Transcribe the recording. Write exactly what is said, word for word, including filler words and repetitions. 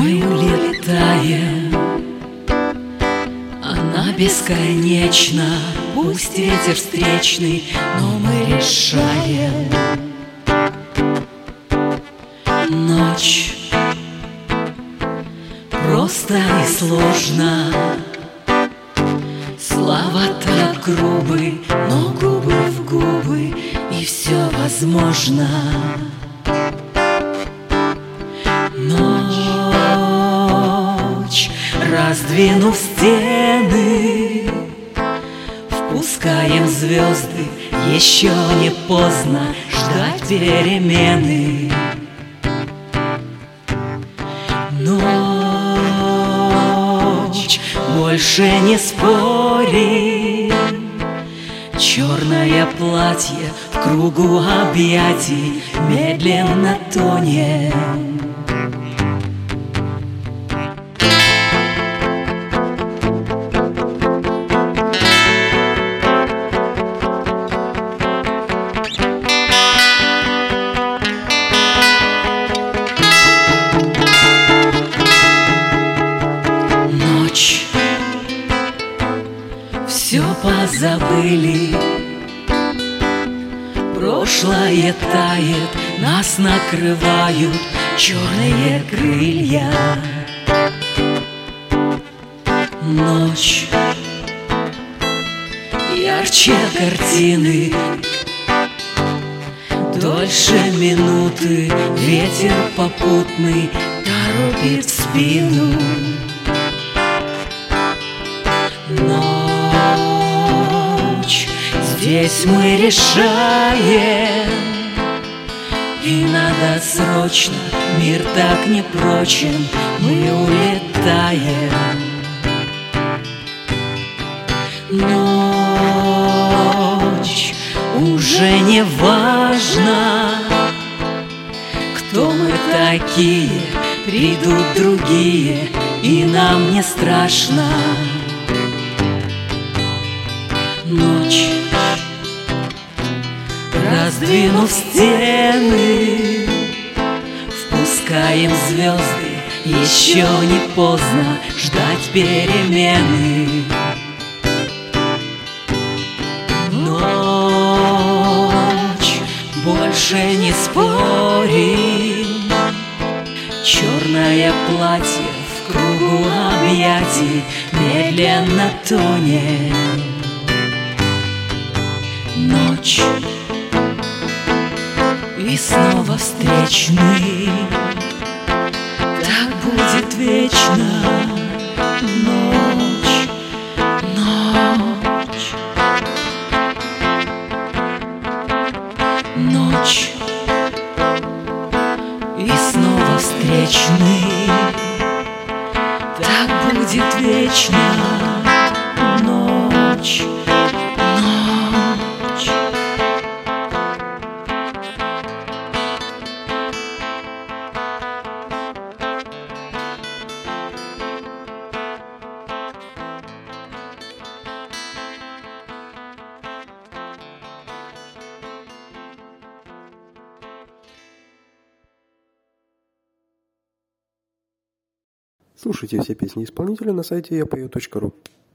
Мы улетаем, она бесконечна. Пусть ветер встречный, но мы решаем. Ночь просто и сложно. Слова так грубы, но губы в губы, и все возможно. Ночь, раздвинув стены, впускаем звезды. Еще не поздно ждать перемены. Ночь, больше не спорим. Черное платье в кругу объятий медленно тонет. Ночь, все позабыли. Прошлое тает, нас накрывают черные крылья. Ночь, ярче картины, дольше минуты. Ветер попутный торопит в спину. Ночь, здесь мы решаем, и надо срочно, мир так непрочен, мы улетаем. Ночь, уже не важно, кто мы такие, придут другие, и нам не страшно. Ночь, раздвинув стены, впускаем звезды. Еще не поздно ждать перемены. Ночь, больше не спорим. Черное платье в кругу объятий медленно тонет. Ночь, и снова встречный, так будет вечно. Ночь, ночь, ночь, и снова встречный, так будет вечно. Ночь, Слушайте все песни исполнителя на сайте я пою точка ру.